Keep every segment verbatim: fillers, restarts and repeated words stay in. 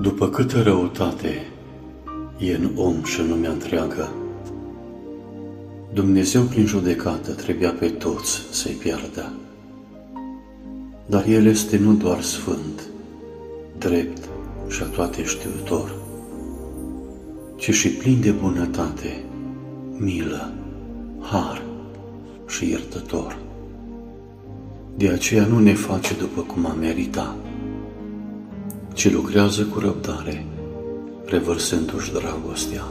După câtă răutate e în om și în lumea întreagă, Dumnezeu prin judecată trebuia pe toți să-i piardă. Dar El este nu doar sfânt, drept și toate știutor, ci și plin de bunătate, milă, har și iertător. De aceea nu ne face după cum am merita, ci lucrează cu răbdare, revărsându-și dragostea.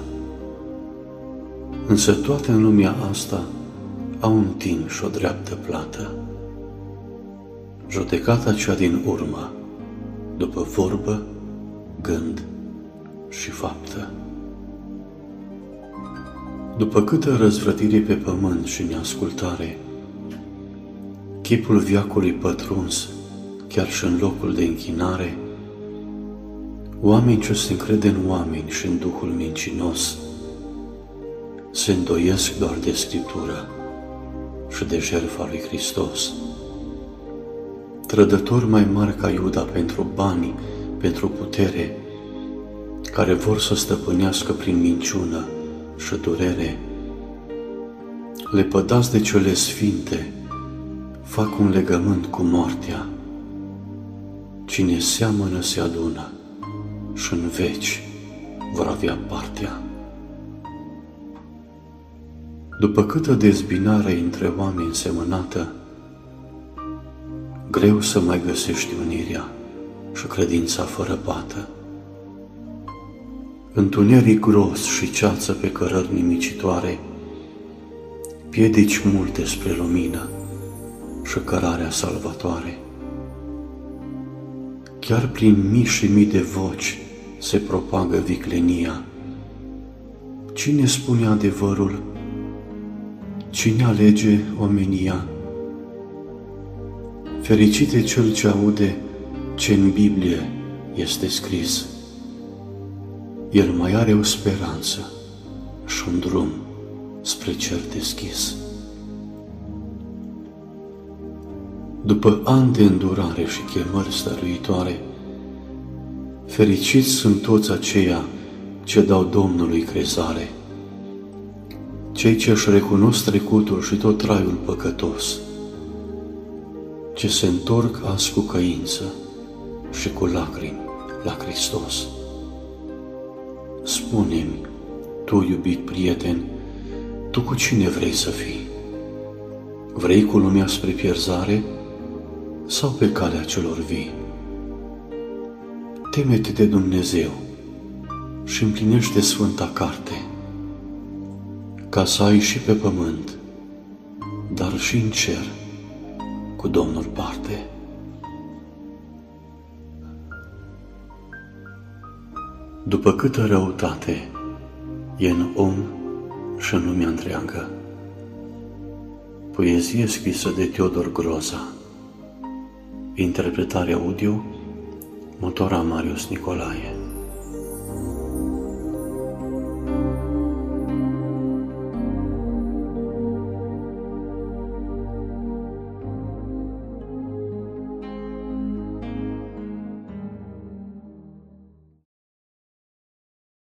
Însă toate în lumea asta au un timp și o dreaptă plată. Judecata cea din urmă, după vorbă, gând și faptă. După câtă răzvrătire pe pământ și neascultare, chipul veacului pătruns, chiar și în locul de închinare, oameni ce se încrede în oameni și în Duhul mincinos, se îndoiesc doar de Scriptură și de jertfa lui Hristos. Trădători mai mari ca Iuda pentru bani, pentru putere, care vor să stăpânească prin minciună și durere, lepădați de cele sfinte, fac un legământ cu moartea. Cine seamănă se adună și în veci vor avea partea. După câtă dezbinare între oameni semănată, greu să mai găsești unirea și credința fără pată. Întuneric gros și ceață pe cărări nimicitoare, piedici multe spre lumină și cărarea salvatoare. Chiar prin mii și mii de voci se propagă viclenia. Cine spune adevărul? Cine alege omenia? Fericit e cel ce aude ce în Biblie este scris. El mai are o speranță și un drum spre cer deschis. După ani de îndurare și chemări stăruitoare, fericiți sunt toți aceia ce dau Domnului crezare, cei ce își recunosc trecutul și tot traiul păcătos, ce se întorc azi cu căință și cu lacrimi la Hristos. Spune-mi, tu, iubit prieten, tu cu cine vrei să fii? Vrei cu lumea spre pierzare sau pe calea celor vii? Teme-te de Dumnezeu și împlinește Sfânta Carte, ca să ai și pe pământ, dar și în cer, cu Domnul parte. După câtă răutate e în om și în lumea întreagă. Poezie scrisă de Teodor Groza. Interpretare audio, Motora Marius Nicolae.